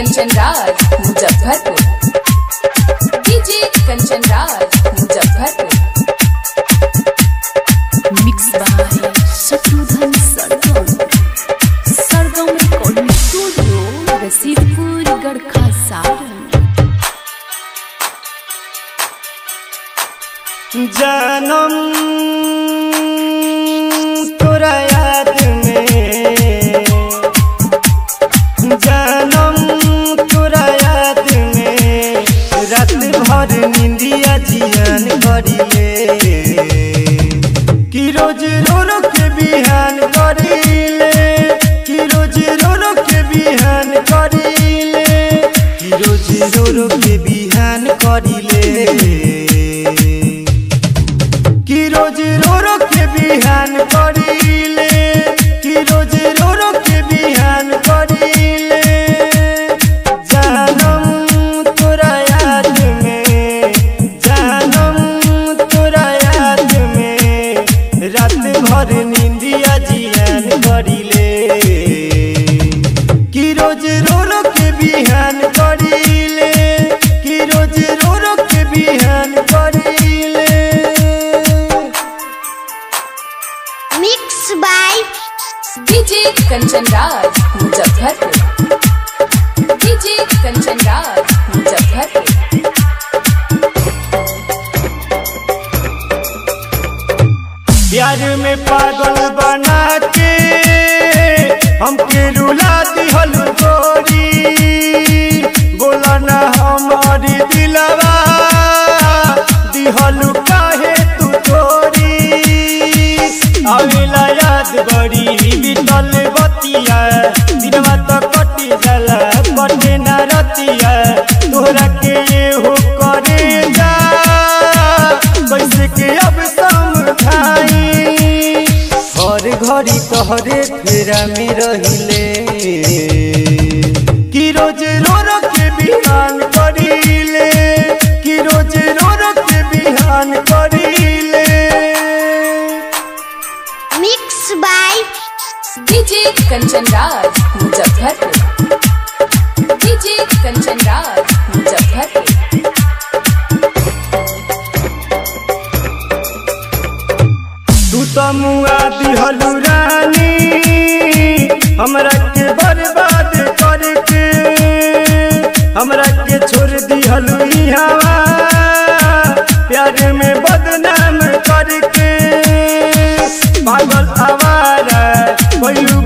Kanchan Raj Muzaffarpur. DJ Kanchan Raj Muzaffarpur. Mix by Shatrughan Sargam. Sargam recording studio Rasidpur Garkha Saran. जानम तोरा याद में, जानम तोरा याद में, रात भर निंदिया जियान करिले, कि रोज रो रो के बिहान करिले, कि रोज रो रो के बिहान करिले, कि रोज रो रो के बिहान करिले, कि रोज रो रो के बिहान करिले, कि रोज रो रो के बिहान करिले। जानम तोरा याद में, जानम तोरा याद में, रात भर निंदिया जियान करिले, कि रोज रो रो के बिहान करिले, कि रोज रो रो के बिहान करिले। Mix by DJ Kanchan Raj Muzaffarpur. DJ Kanchan Raj Muzaffarpur. प्यार में पागल बना के हमके रुला दिहल गोरी, बोला ना हमारी दिलवा दिहल काहे तू तोरी। आवेला याद बड़ी बीतल बतिया, दिनवा तो कटी जाला कटे ना रतिया, तोहरा के ये हो करे जा कैसे के अब समझाई। हर घड़ी तोहरे फेरा में रहिले, कि रोज रो रो के बिहान करिले, कि रोज रो रो के बिहान करिले। Mix by DJ Kanchan Raj Muzaffarpur. DJ Kanchan Raj Muzaffarpur. तू तो मुआ दिहलू रानी हमरा के बर्बाद करके, हमरा के छोड़ दिहलू इहावा प्यार में बदनाम करके। पागल आवारा कोई